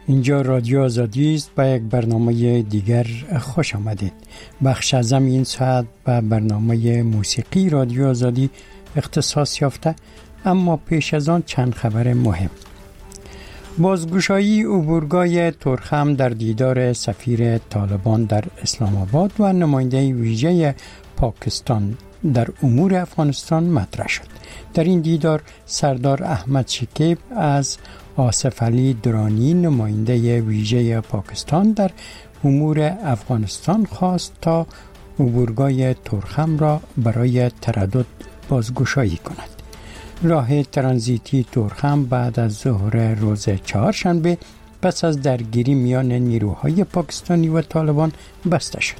اینجا رادیو آزادی است. با یک برنامه دیگر خوش آمدید. بخش اعظم این ساعت به برنامه موسیقی رادیو آزادی اختصاص یافته، اما پیش از آن چند خبر مهم. بازگشایی عبورگاه ترخم در دیدار سفیر طالبان در اسلام آباد و نماینده ویژه پاکستان در امور افغانستان مطرح شد. در این دیدار سردار احمد شکیب از آصف علی درانی نماینده ویژه پاکستان در امور افغانستان خواست تا عبورگاه ترخم را برای تردد بازگشایی کند. راه ترانزیتی ترخم بعد از ظهر روز چهارشنبه پس از درگیری میان نیروهای پاکستانی و طالبان بسته شد.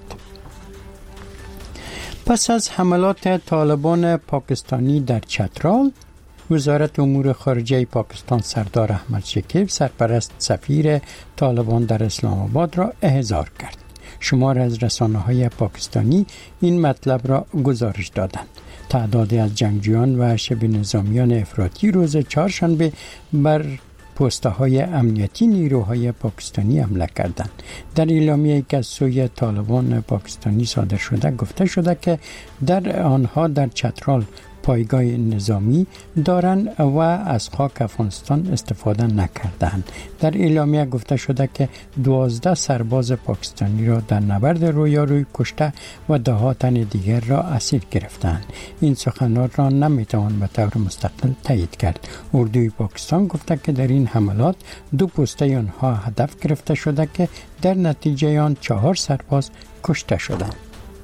پس از حملات طالبان پاکستانی در چترال، وزارت امور خارجه پاکستان سردار احمد شکیب سرپرست سفیر طالبان در اسلام آباد را احضار کرد. شمار از رسانه‌های پاکستانی این مطلب را گزارش دادند. تعدادی از جنگجویان و شبه نظامیان افراطی روز چهارشنبه بر پست‌های امنیتی نیروهای پاکستانی حمله کردند. در اعلامیه‌ای که از سوی طالبان پاکستانی صادر شده گفته شده که در آنها در چترال پایگاه نظامی دارند و از خاک افغانستان استفاده نکردند. در اعلامیه گفته شده که 12 سرباز پاکستانی را در نبرد رویارویی کشته و 10 تن دیگر را اسیر گرفتند. این سخنان را نمیتوان به طور مستقل تایید کرد. اردوی پاکستان گفته که در این حملات 2 پسته آنها هدف گرفته شده که در نتیجه آن 4 سرباز کشته شدند.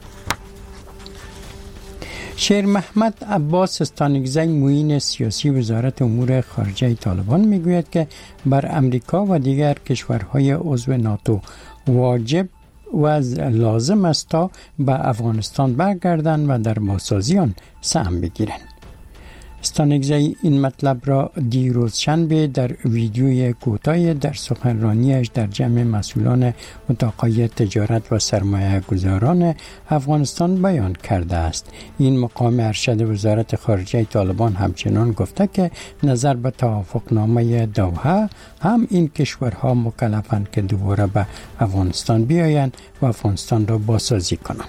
شیر محمد عباس استانکزی معین سیاسی وزارت امور خارجه طالبان میگوید که بر امریکا و دیگر کشورهای عضو ناتو واجب و لازم است تا به افغانستان برگردند و در بازسازی آن سهم بگیرند. استانکزی این مطلب را دیروز شنبه در ویدیوی کوتاه در سخنرانیش در جمع مسئولان اتاقهای تجارت و سرمایه گذاران افغانستان بیان کرده است. این مقام ارشد وزارت خارجه طالبان همچنان گفته که نظر به توافقنامه دوحه هم این کشورها مکلفند که دوباره به افغانستان بیایند و افغانستان را بازسازی کنند.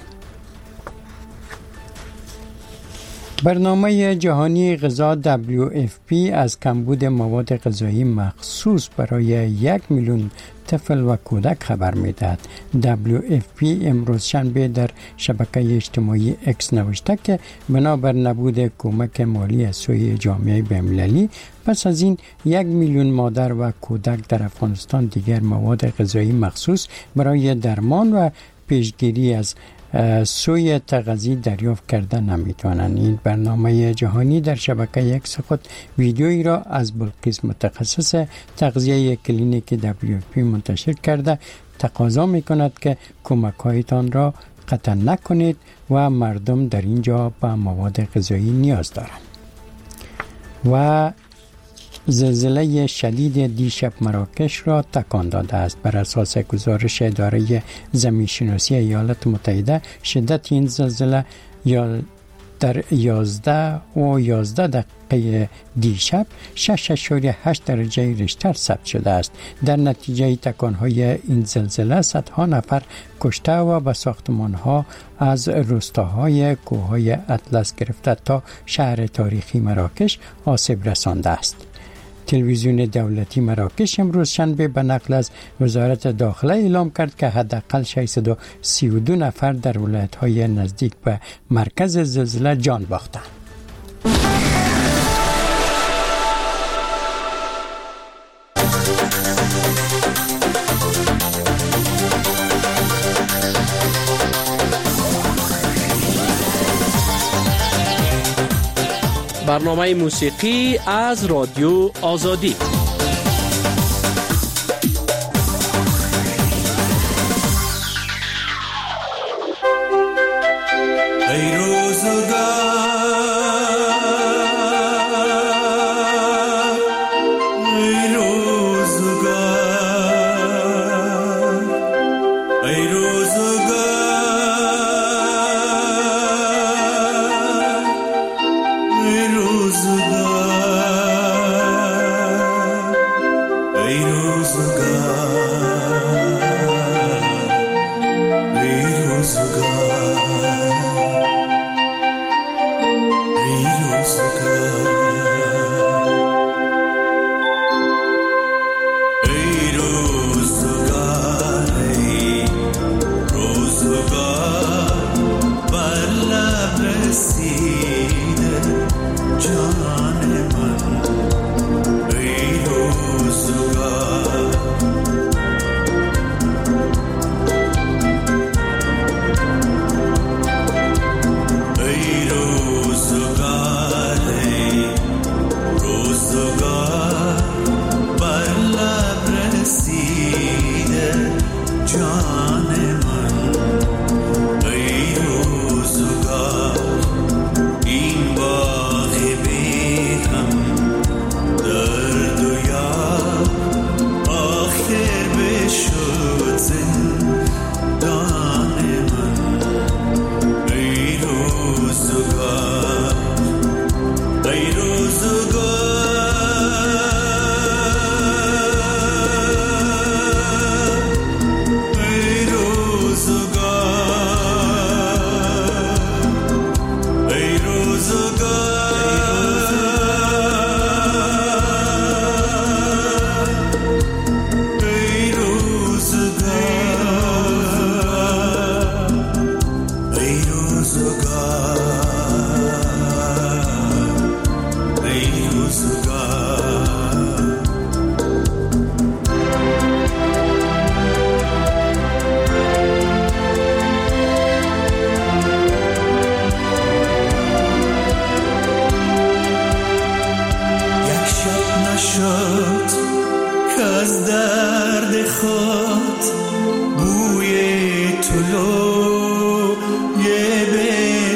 برنامه جهانی غذا WFP از کمبود مواد غذایی مخصوص برای 1 میلیون طفل و کودک خبر می‌دهد. WFP امروز شنبه در شبکه اجتماعی X نوشته که بنابر نبود کمک مالی از سوی جامعه بین‌المللی پس از این 1 میلیون مادر و کودک در افغانستان دیگر مواد غذایی مخصوص برای درمان و پیشگیری از سوی تغذیه دریافت کرده نمیتوانند. این برنامه جهانی در شبکه X خود ویدیویی را از بلقیس متخصص تغذیه کلینیک WFP منتشر کرده تقاضا میکند که کمک‌هایتان را قطع نکنید و مردم در اینجا به مواد غذایی نیاز دارند. و زلزله شدید دیشب مراکش را تکان داده است. بر اساس گزارش اداره زمین‌شناسی ایالات متحده شدت این زلزله در 11 دقیقه دیشب 6.8 درجه ریشتر ثبت شده است. در نتیجه تکان‌های این زلزله صدها نفر کشته و به ساختمان‌ها از روستاهای کوههای اطلس گرفته تا شهر تاریخی مراکش آسیب رسانده است. تلویزیون دولتی مراکش امروز شنبه به نقل از وزارت داخله اعلام کرد که حداقل 632 نفر در ولایت‌های نزدیک به مرکز زلزله جان باختند. برنامه موسیقی از رادیو آزادی. ای روزگار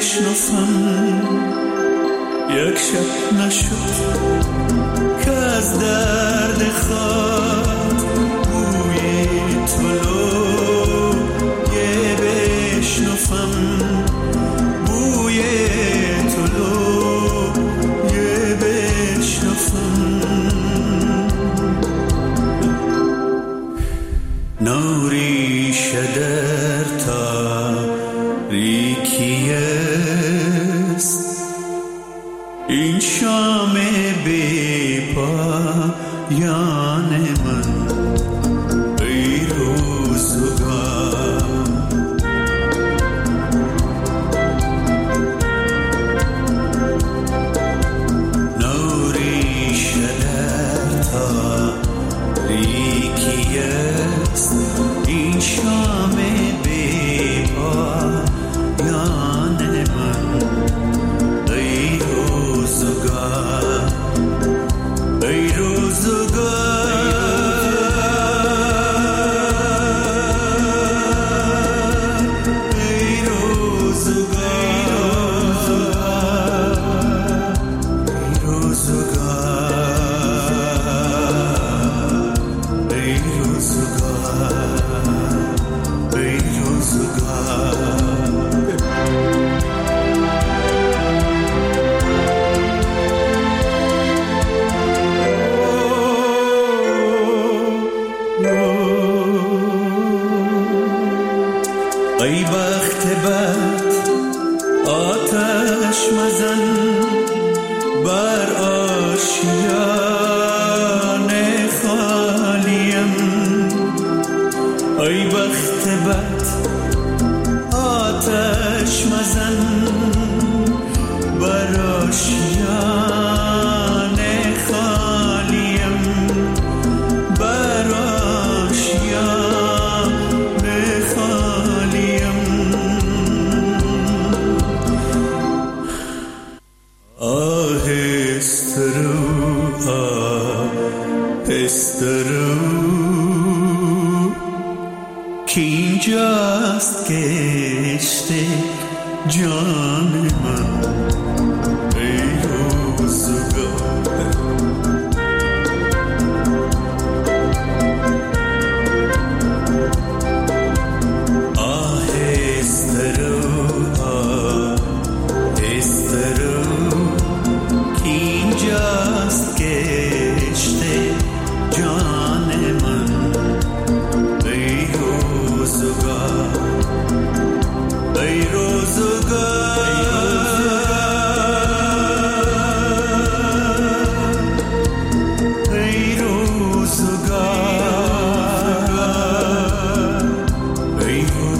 بشنفم یک شب نشد که از درد خود بوی طلوع بشنفم بوی طلوع بشنفم نوری شدر تاریکی است این شام بی پایان من ای روزگار نوری شدر تاریکی است این شام بی پایان من ای روزگار ای روزگار ای روزگار ای روزگار ای روزگار ای وقت بد آتش مزن بر آشیان خالیم ای وقت بد آتش مزن بر آشیان خالیم بر آشیان خالیم آهسته رو آهسته رو که اینجاست کشت جان من ای روزگار آهسته رو آهسته رو که اینجاست کشت جان من ای روزگار ای روزگار ای روزگار ای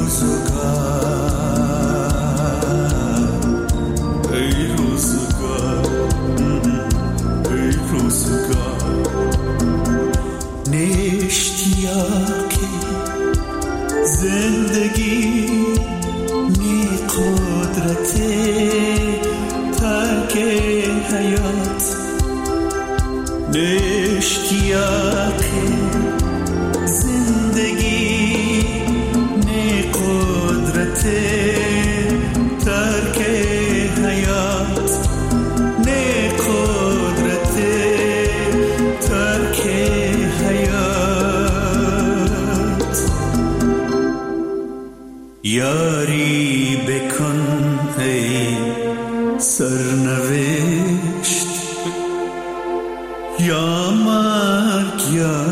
روزگار ای روزگار ای روزگار نشتیاقی زندگی نی قدرت ترک حیات نشتیاقی زندگی نی قدرت ترک حیات نی قدرت ترک حیات یاری بکن ای سرنوشت یا مرگ یا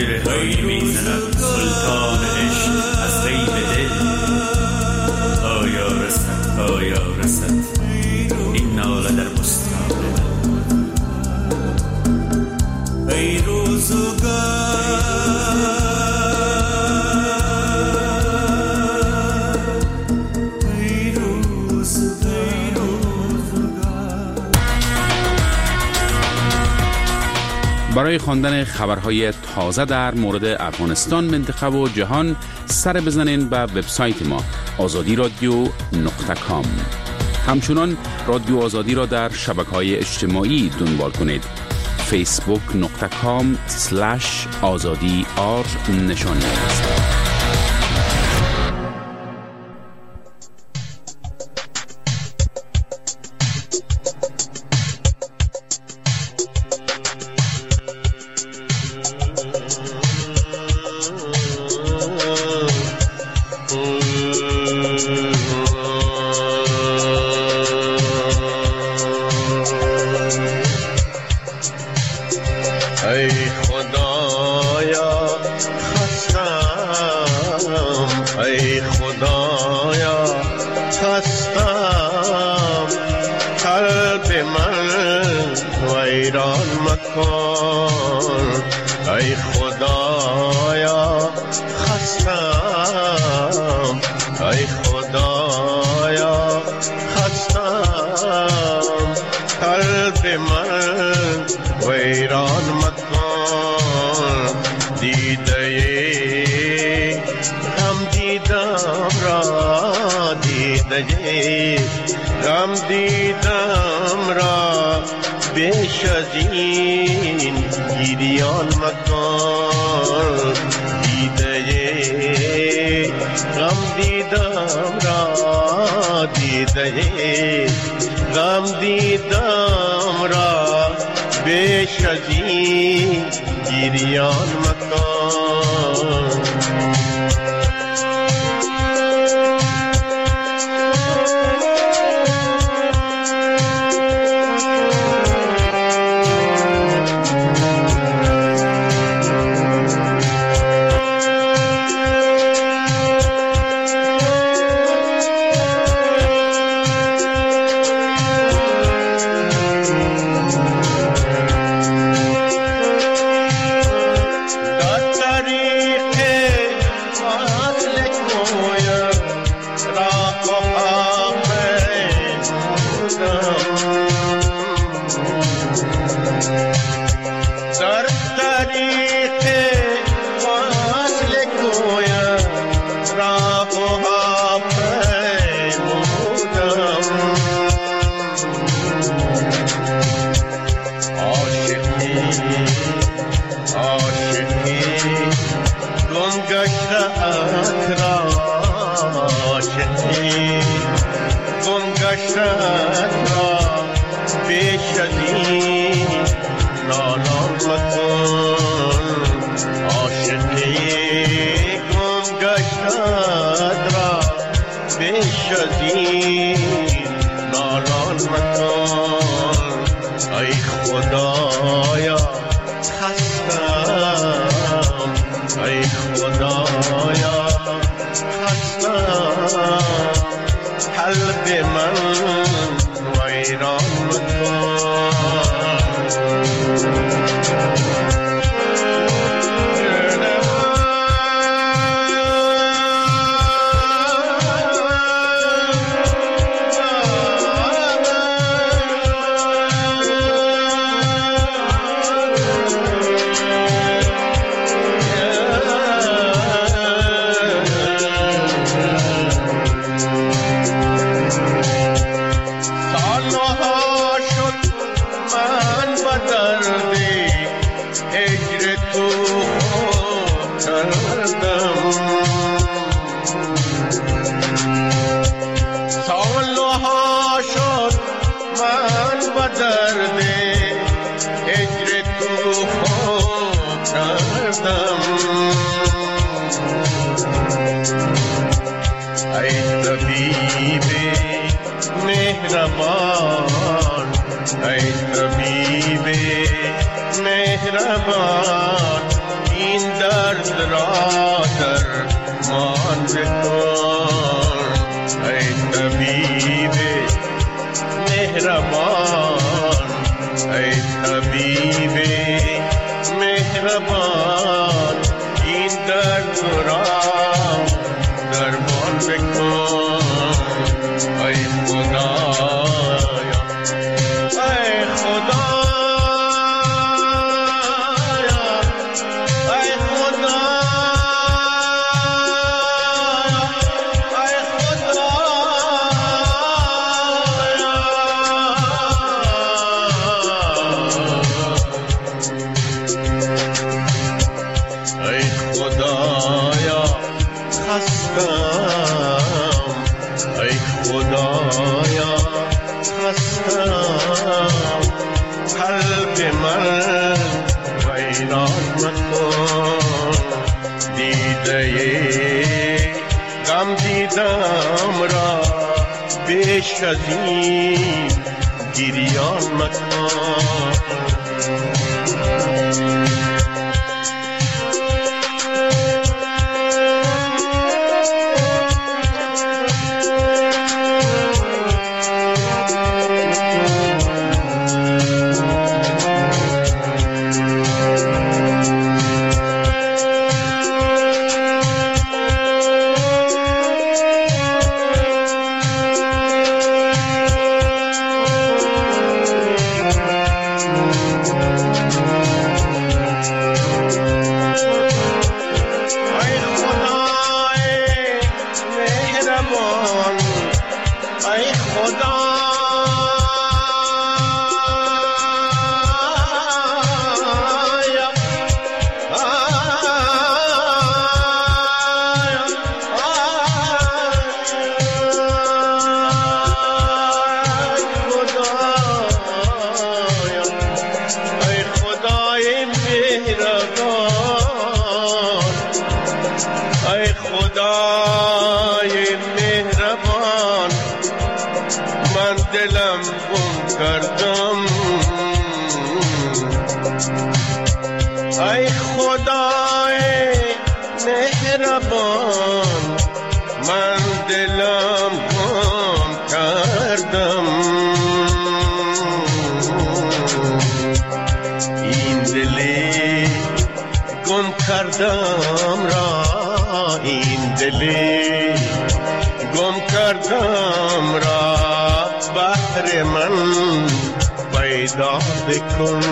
چهره هایی میزند سلطان عشق از غیب دل. آیا رسد آیا رسد این ناله در بستان من. ای روزگار برای خواندن خبرهای تازه در مورد افغانستان، منطقه و جهان سر بزنین به وبسایت ما azadiradio.com. همچنان رادیو آزادی را در شبکه‌های اجتماعی دنبال کنید. facebook.com/azadi_r نشانی است. ای خدایا خستم، ای خدایا خستم، قلب من ویران مکن. دیده غم دیدم را، دیده غم دیدم را، بیش از این گریان مکن. دیده غم دیدم را، دیده غم دیدم را، بیش از این گریان مکن. ای خدایا خستم، ای خدایا خستم، قلب من ویران مکن. ای طبیب مهربان، این درد را درمان بکن ای طبیب مهربان ای طبیب مهربان این درد را درمان بکن ای خدایا ای خدایا ای خدایا ای خدایا خستم ای خدایا خستم قلب من ویران مکن دیده غم دیدم را بیش از این گریان مکن دلم گم کردم ای خدای مهربان من دلم گم کردم این دلی گم کردم را این دلی گم کردم را بحر من پیدا بکن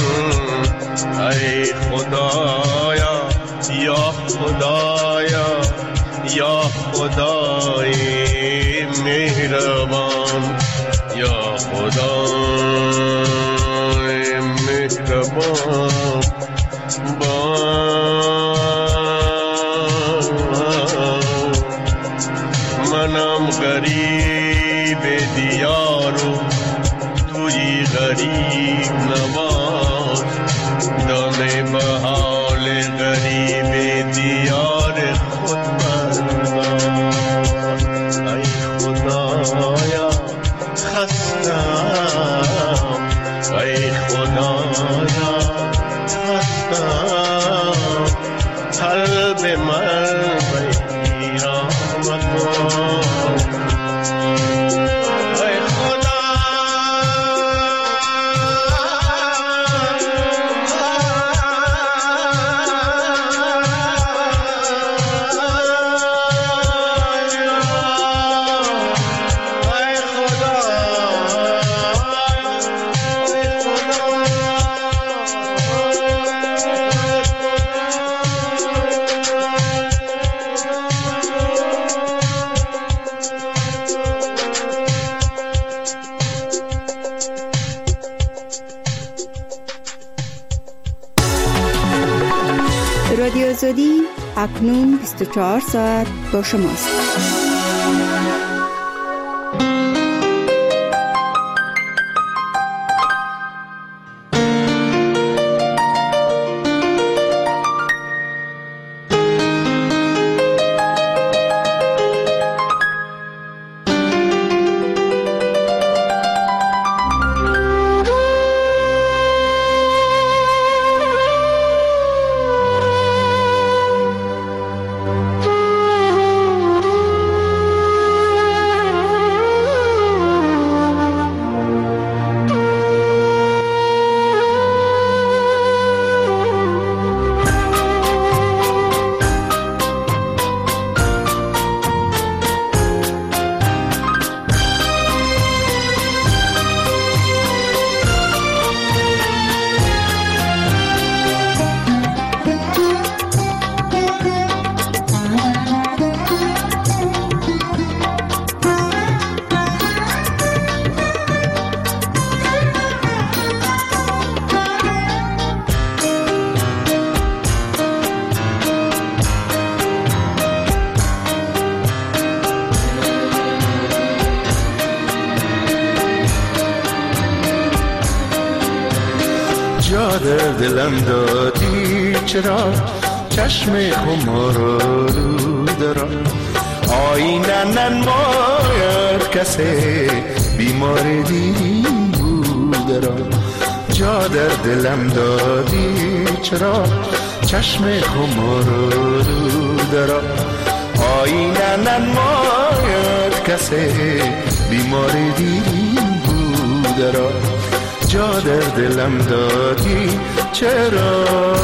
ای خدایا یا خدایا یا خدای مهربان یا خدای مهربان منم غریب دیارو توی غریب نواز دامه به حال غریب دیار خود بردار ای خدایا خستم ای خدایا خستم قلب من ویران مکن رادیو آزادی اکنون 24 ساعت با شماست. جا در دلم دادی چرا چشم خمارالود را آینه ننماید کسی بیمار دین بود را جا در دلم دادی چرا چشم خمارالود را آینه ننماید کسی بیمار دین بود را جا در دلم دادی چرا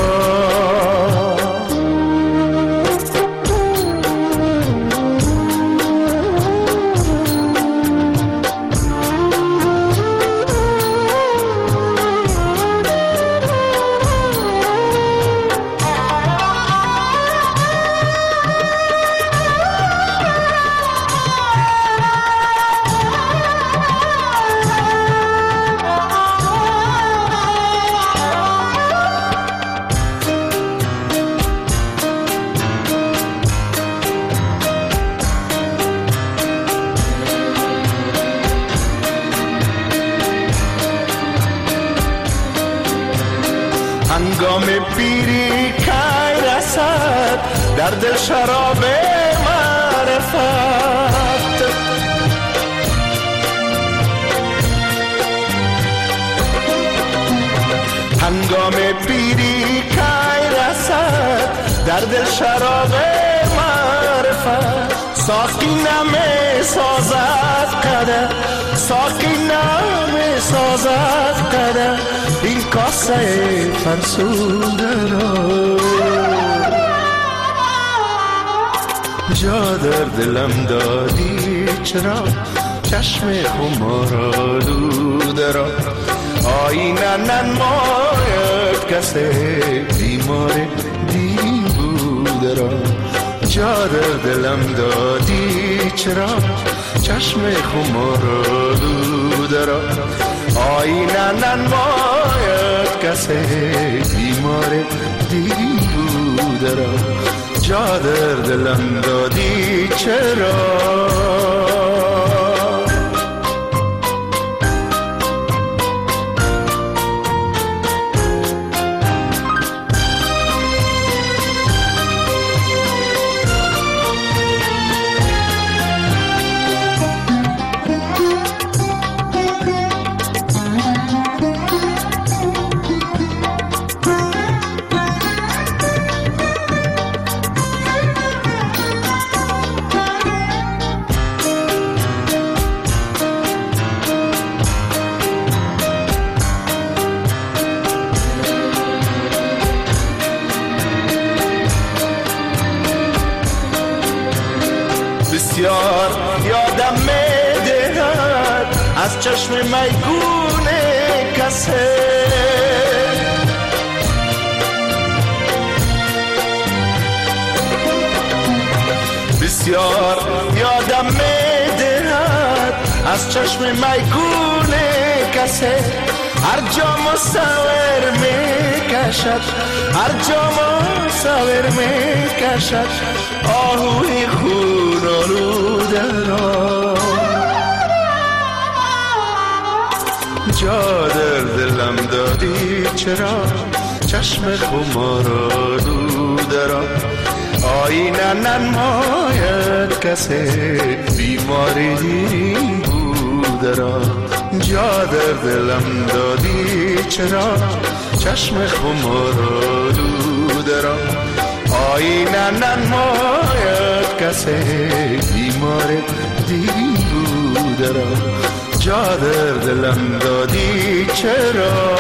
هنگام پیری کی رسد در دل شراب معرفت هنگام پیری کی رسد در دل شراب معرفت ساقی نمی سازد قدر ساقی نمی سازد قدر این کاسه فرسوده را جا در دلم دادی چرا چشم خمارالود را آینه ننماید کسی بیمار دین بود را جا در دلم دادی چرا چشم خمارالود را آینه ننماید کسی بیمار دین بود را جا در دلم دادی چرا بسیار یادم می‌دهد از چشم میگون کسی بسیار یادم می‌دهد از چشم میگون کسی هر جا مصور میکشد هر جا مصور میکشد آهوی خون آلوده را جا در دلم دادی چرا چشم خمار آلوده را آینه ننماید کسی بیماری دین بوده را جا در دلم دادی چرا چشم خمار آلوده را آینه ننماید کسی بیمار دین بوده را جا در دلم دادی چرا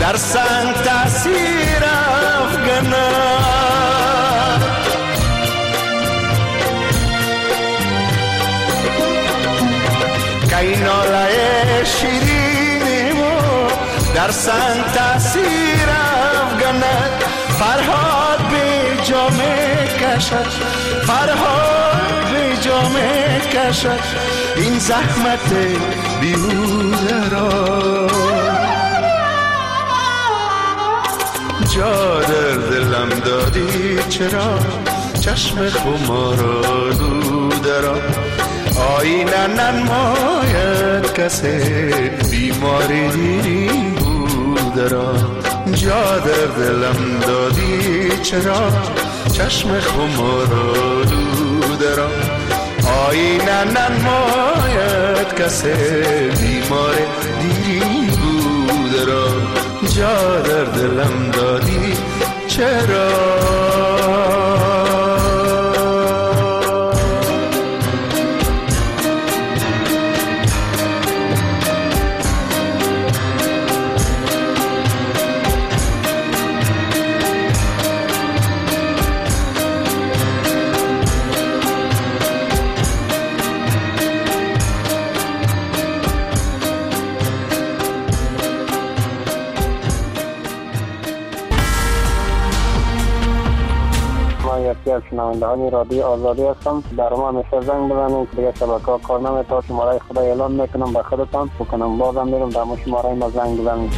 در سنگ تأثیر افغانم. که این ناله شیرینی و در سنگ تأثیر افغانم. فرهاد به جامه کشد، فرهاد به جامه کشد این زحمت بیهوده را. جا در دلم دادی چرا چشم خمار آلوده را. آینه ننماید کسی بیماری دیرین بوده را. جا در دلم دادی چرا چشم خمار آلوده را. آینه ننماید کسی بیمار دیری بوده را. جا در دلم دادی چرا. از شنوندگان رادیو آزادی هستم. در ما همیشه زنگ بزنید، دیگه شبکه‌ها کار نمی‌کنه. شماره خدا اعلام میکنم به خودتان بکنم، بازم میرم در شماره ما زنگ بزنید.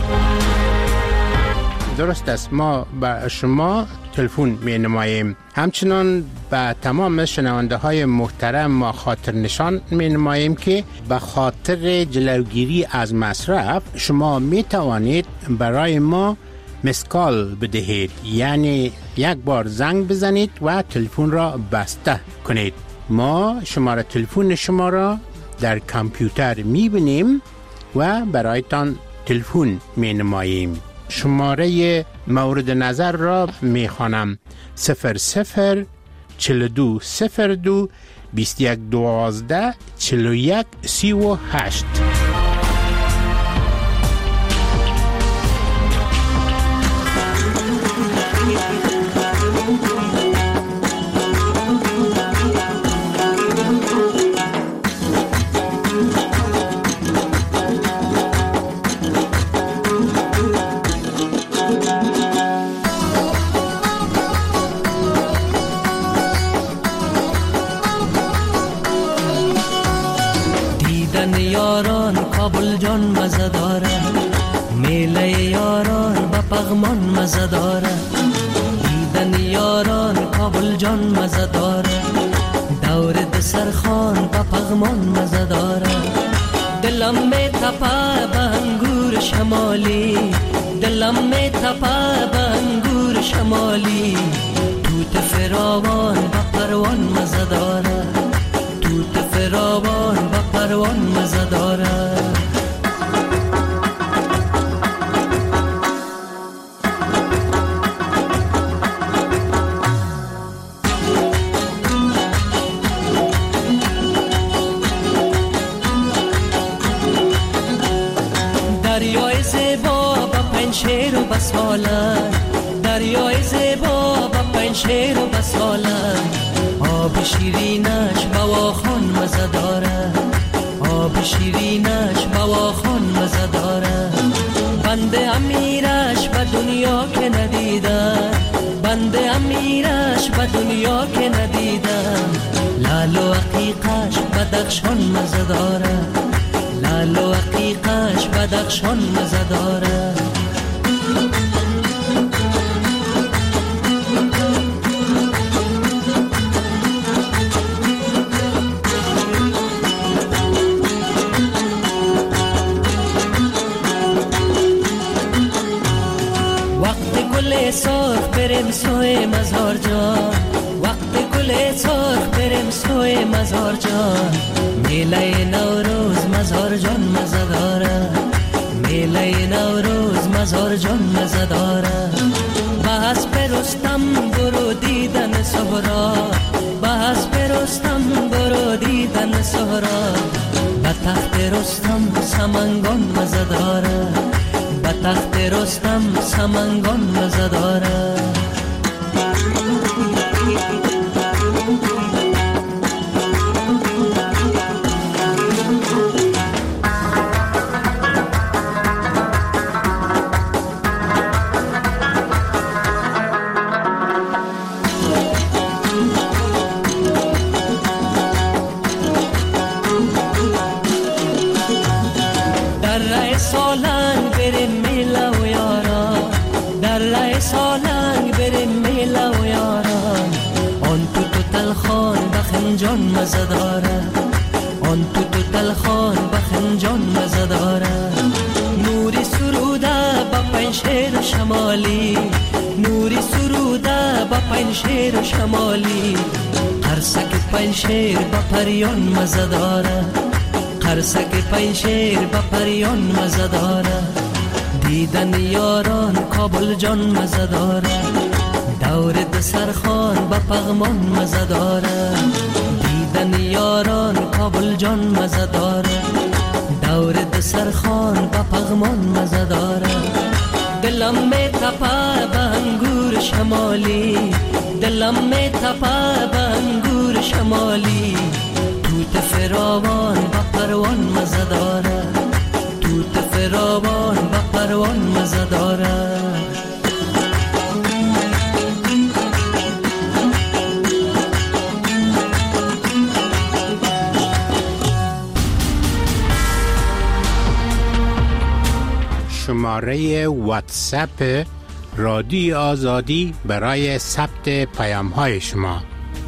درست است، ما به شما تلفن می نماییم. همچنان به تمام شنونده های محترم ما خاطر نشان می نماییم که به خاطر جلوگیری از مصرف شما می توانید برای ما مسکال بدهید، یعنی یک بار زنگ بزنید و تلفن را بسته کنید. ما شماره تلفن شما را در کامپیوتر می بینیم و برایتان تلفن می نماییم. شماره مورد نظر را می خوانم: 00 42 02 21 12 41 38. کابل جان مزه داره، میله یاران با پغمان مزه داره. دیدن یاران کابل جان مزه داره، دور دسرخان با پغمان مزه داره. دلم می تپه به انگور شمالی، دلم می تپه به انگور شمالی. توت فراوان با پروان مزه داره، توت فراوان با پروان مزه داره. دریای زیبا با پنشیر و بسالن، دریای زیبا با پنشیر و بسالن. آب شیرینش بواخان مزه داره، آب شیرینش بواخان مزه داره. بنده امیرش به دنیا که ندیدم، بنده امیرش به دنیا که ندیدم. لال و عقیقش بدخشان مزه داره، لال و عقیقش بدخشان مزه داره. سرخ بریم سوی مزار جان، وقت گل سرخ بریم سوی مزار جان. میله نوروز مزار جان مزه داره، میله نوروز مزار جان مزه داره. بحث پرستم برو دیدن سهرا، بحث پرستم برو دیدن سهرا. به تخت رستم سمنگان مزه داره، به تخت رستم سمنگان مزه داره. جان مزه داره، آن تو دلخان بخنجان مزه داره. نوری سروده با پنشیر شمالی، نوری سروده با پنشیر شمالی. قرصک پنشیر با پریان مزه داره، قرصک پنشیر با پریان مزه داره. دیدن یاران کابل جان مزه داره، دور دسرخان با پغمان مزه داره. دیدن یاران کابل جان مزه داره، دور دسرخان با پغمان مزه داره. دلم می تپه به انگور شمالی، دلم می تپه به انگور شمالی. توت فراوان با پروان مزه داره، توت فراوان با پروان مزه داره. شماره واتساپ رادیو آزادی برای ثبت پیام های شما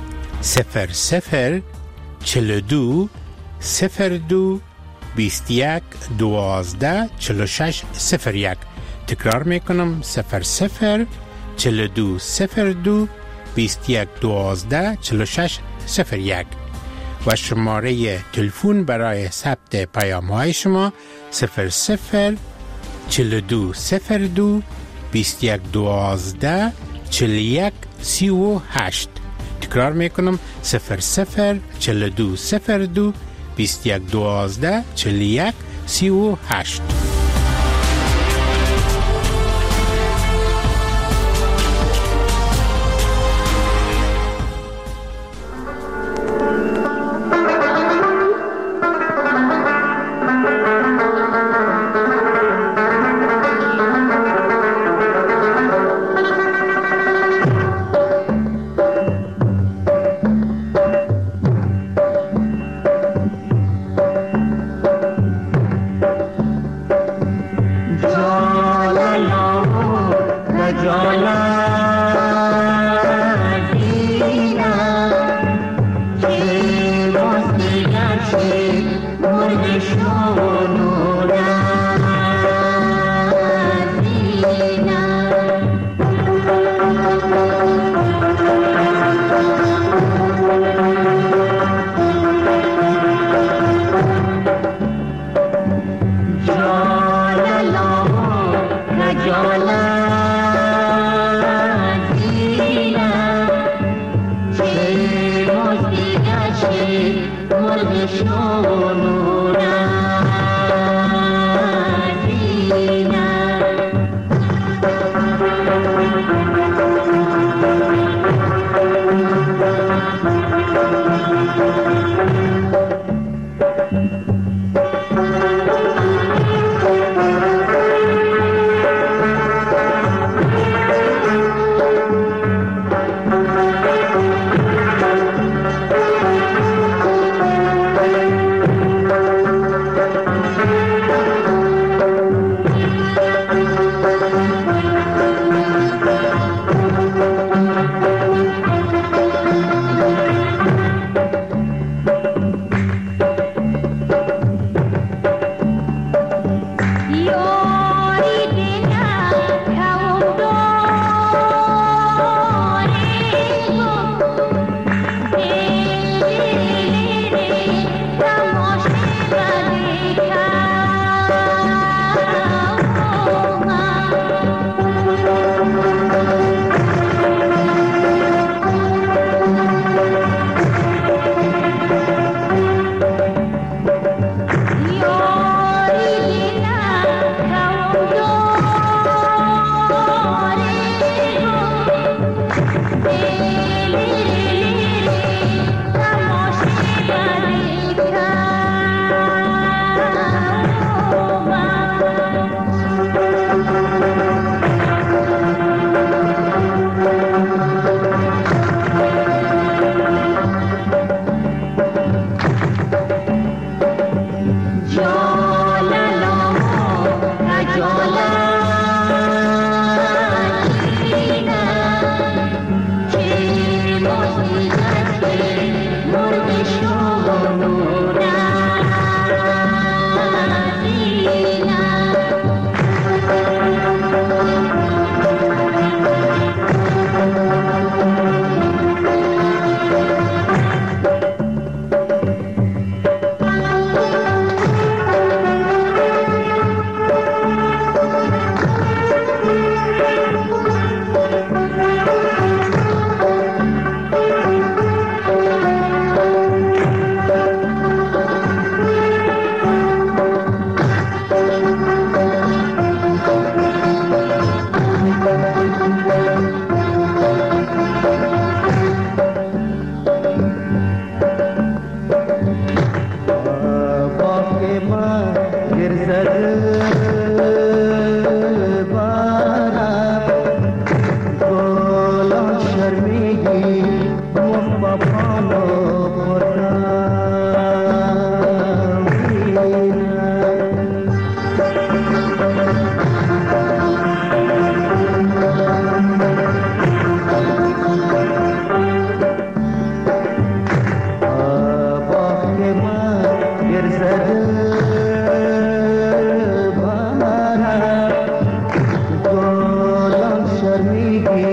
00 42 02 21 12 46 01. تکرار میکنم 00 42 02 21 12 46 01 و شماره تلفن برای ثبت پیام های شما 00 42 02 21 12 41 38. تکرار میکنم 00 42 02 21 12 41 38.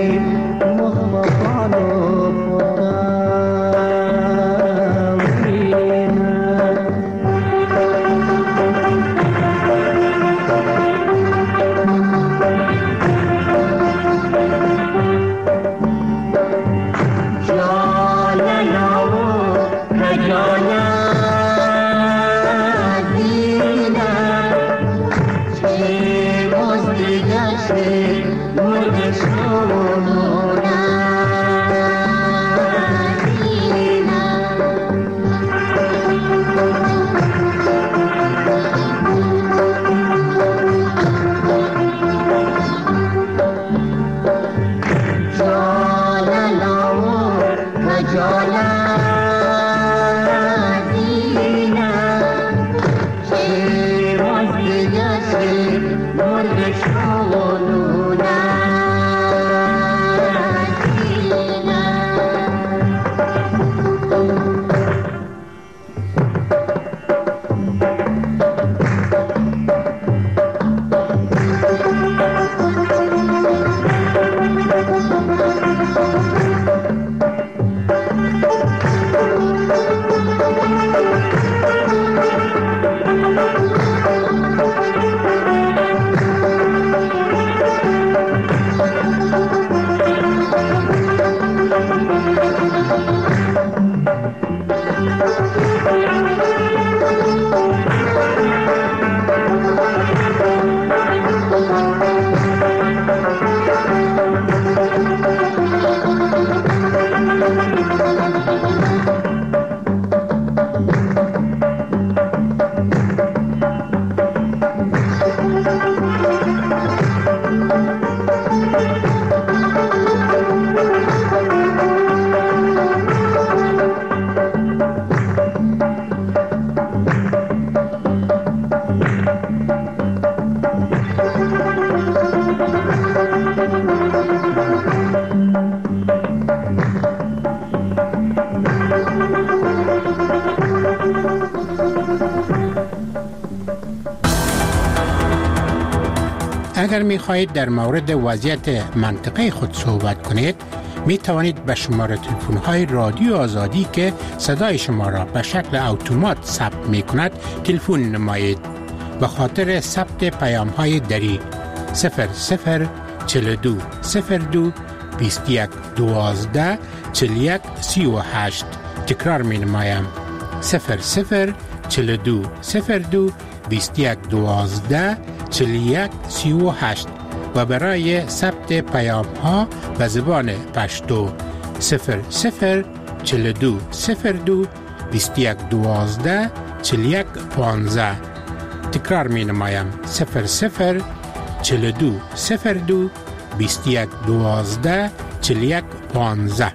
اگر می خواهید در مورد وضعیت منطقه خود صحبت کنید می توانید به شماره تلفن های رادیو آزادی که صدای شما را به شکل اتومات ثبت می کند تلفن نمایید. به خاطر ثبت پیام های دری 0042 02 21 12 41 38 تکرار می نمایم 0042 02 21 12 41 38 و برای ثبت پیام ها به زبان پشتو 0042 02 21 12 41 15 تکرار می نمایم 0042 02 21 12 41 15.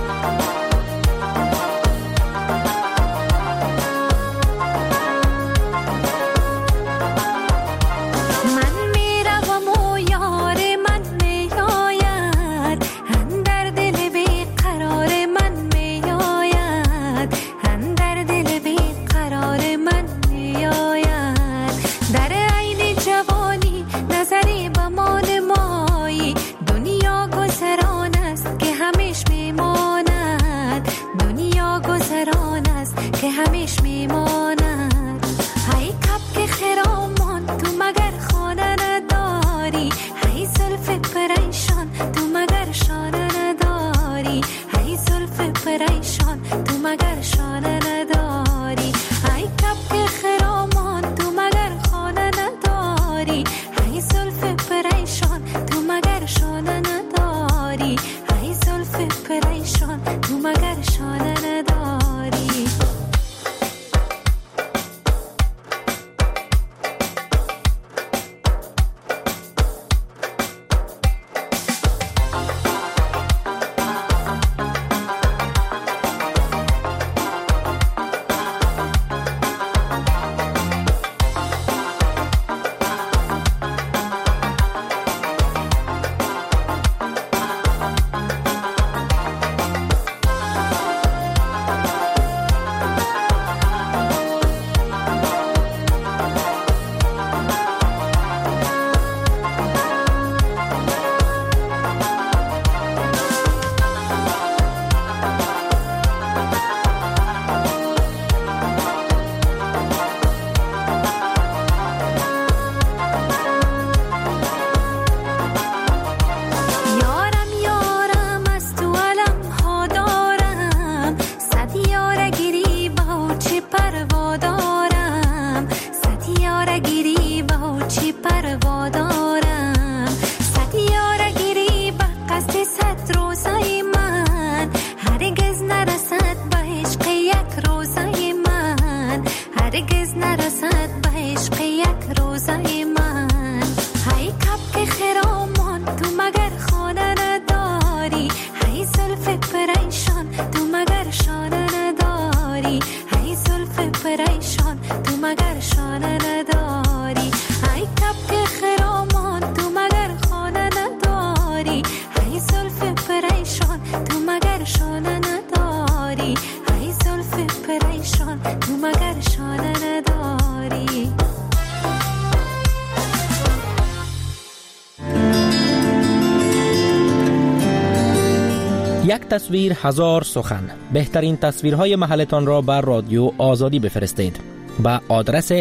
یک تصویر هزار سخن. بهترین تصویرهای محلتان را بر رادیو آزادی بفرستید به آدرس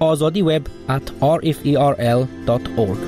azadiweb@rferl.org.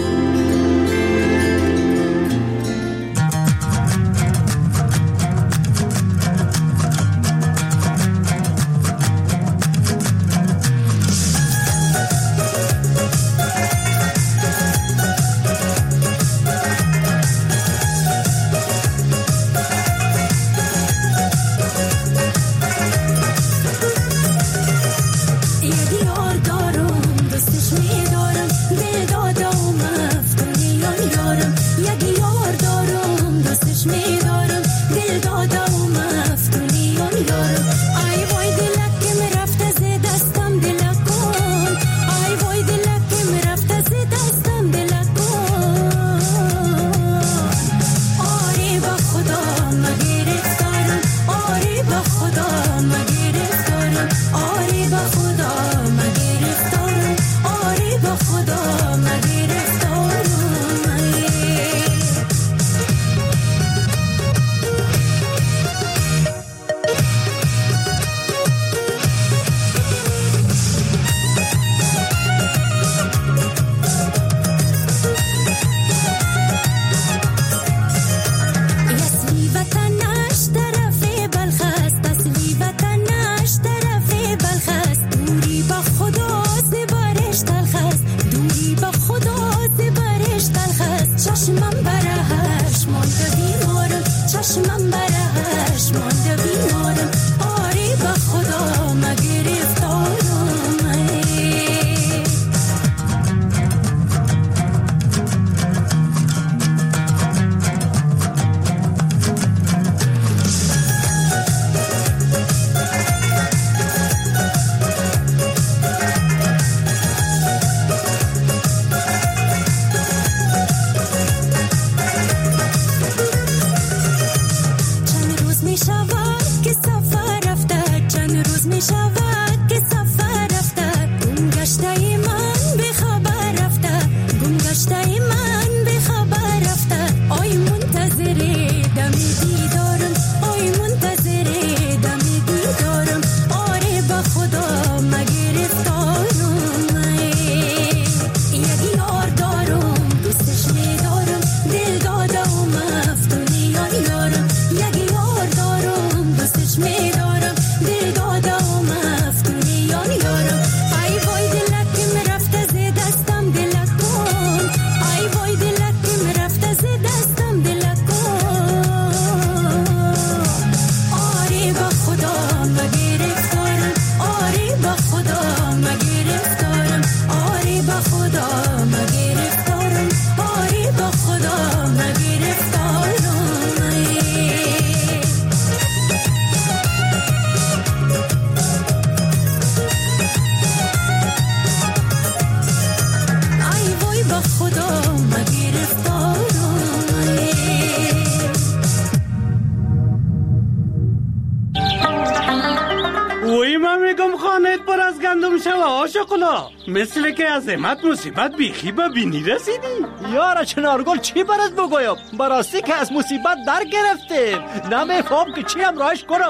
مثل که از امت مصیبت بیخی به بینی رسیدی. یارا چنارگل چی برات بگویم؟ براستی که از مصیبت در گرفتیم، نمیفهم که چی هم راش کنم.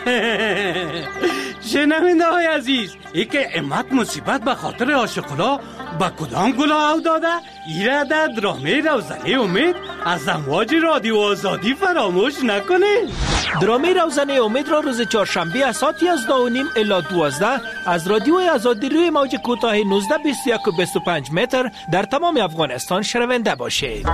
شنونده های عزیز، ای که امت مصیبت به خاطر عاشقلا با کدام گلا او داده؟ ایره در درامه روزنه امید از امواج رادیو آزادی فراموش نکنه. درامه روزنه امید را روز چهارشنبه از ساعت 11:30 الی 12 از رادیو آزادی روی موج کوتاه 19 21 و 25 متر در تمام افغانستان شنونده باشید.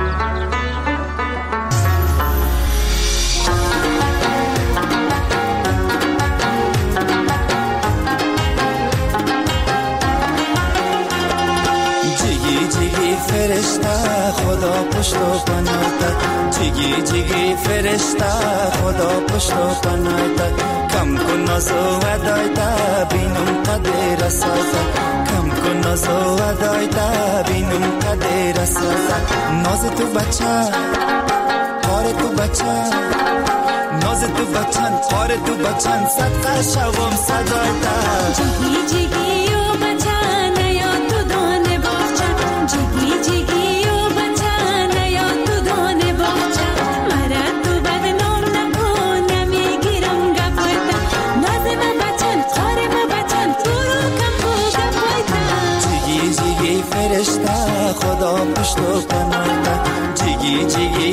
فرشته خدا پشت و پناهت، جیگی جیگی فرشته خدا پشت و پناهت، کم کن ناز و ودایت بینم قدر سازت، کم کن ناز و ودایت بینم قدر سازت، ناز تو بچه کار تو بچه، ناز تو بچن کار تو بچن، صدقه شوم صدایت، جیگی جیگی و بچه نیا تو دانه باغچه، جیگی جیگی و بچه نیا تو دانه باغچه، مرد تو بد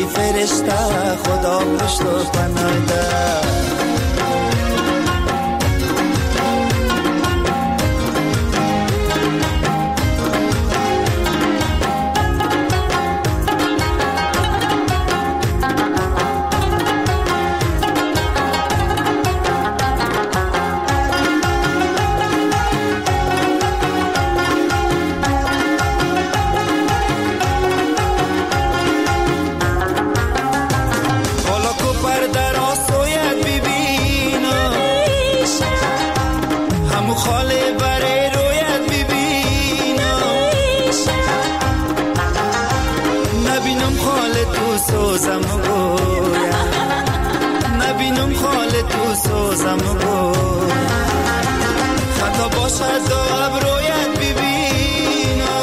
فرشته خدا پشت و پناه ده. سوزم گویا نبینم خال تو سوزم گویا خطا باشد دو ابرویت ببینم.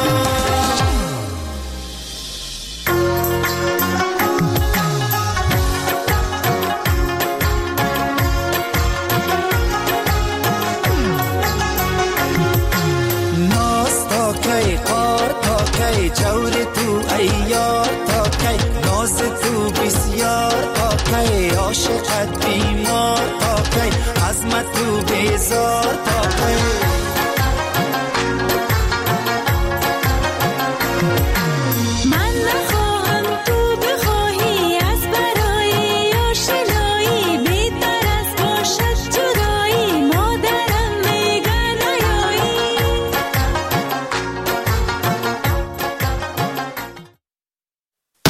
ناز تا کی قار تا کی جور تو ایار تا کی ناز تو بسیار تا کی عاشقت بیمار تا کی عظمت تو بیزار تا کی